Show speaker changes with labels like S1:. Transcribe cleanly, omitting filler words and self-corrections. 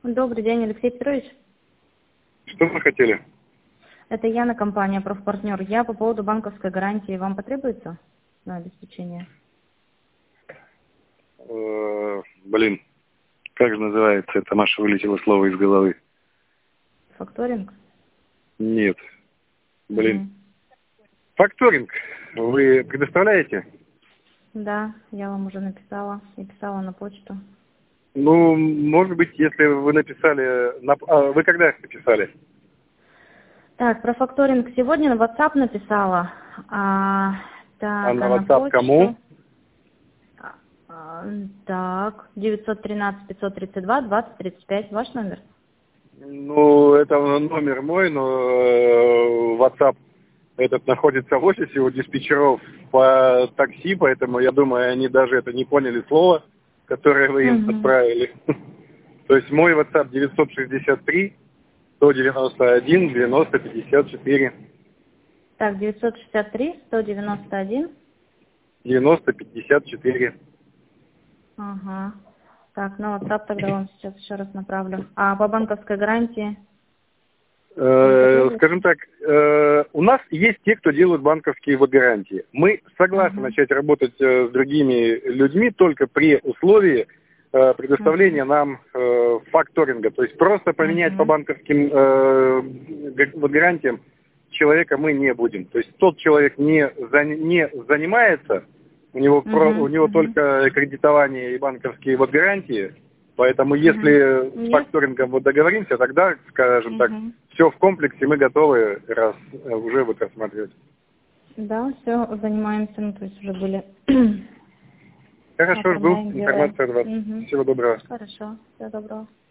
S1: Добрый день, Алексей Петрович.
S2: Что вы хотели?
S1: Это Яна, компания «Профпартнер». Я по поводу банковской гарантии. Вам потребуется на обеспечение?
S2: Блин, как же называется? Это Маша вылетело слово из головы.
S1: Факторинг?
S2: Нет. Блин. Факторинг вы предоставляете?
S1: Да, я вам уже написала. Я писала на почту.
S2: Ну, может быть, если вы написали... Вы когда их написали?
S1: Так, про факторинг сегодня на WhatsApp написала. Так,
S2: на
S1: на
S2: WhatsApp
S1: почту.
S2: кому?
S1: Так, 913-532-2035. Ваш номер?
S2: Ну, это номер мой, но WhatsApp этот находится в офисе у диспетчеров по такси, поэтому я думаю, они даже это не поняли слово, которое вы им отправили. То есть мой WhatsApp 963-191-90-54.
S1: Так, 963-191.
S2: 90-54.
S1: Ага. Так, на WhatsApp тогда вам сейчас еще раз направлю. А по банковской гарантии?
S2: Скажем так, у нас есть те, кто делают банковские гарантии. Мы согласны начать работать с другими людьми только при условии предоставления нам факторинга. То есть просто поменять по банковским гарантиям человека мы не будем. То есть тот человек не занимается, у него только кредитование и банковские гарантии. Поэтому если с факторингом договоримся, тогда, скажем так, все в комплексе, мы готовы уже рассматривать.
S1: Да, все, занимаемся, ну, то есть уже были.
S2: Хорошо, жду информацию от вас. Всего доброго.
S1: Хорошо, всего доброго.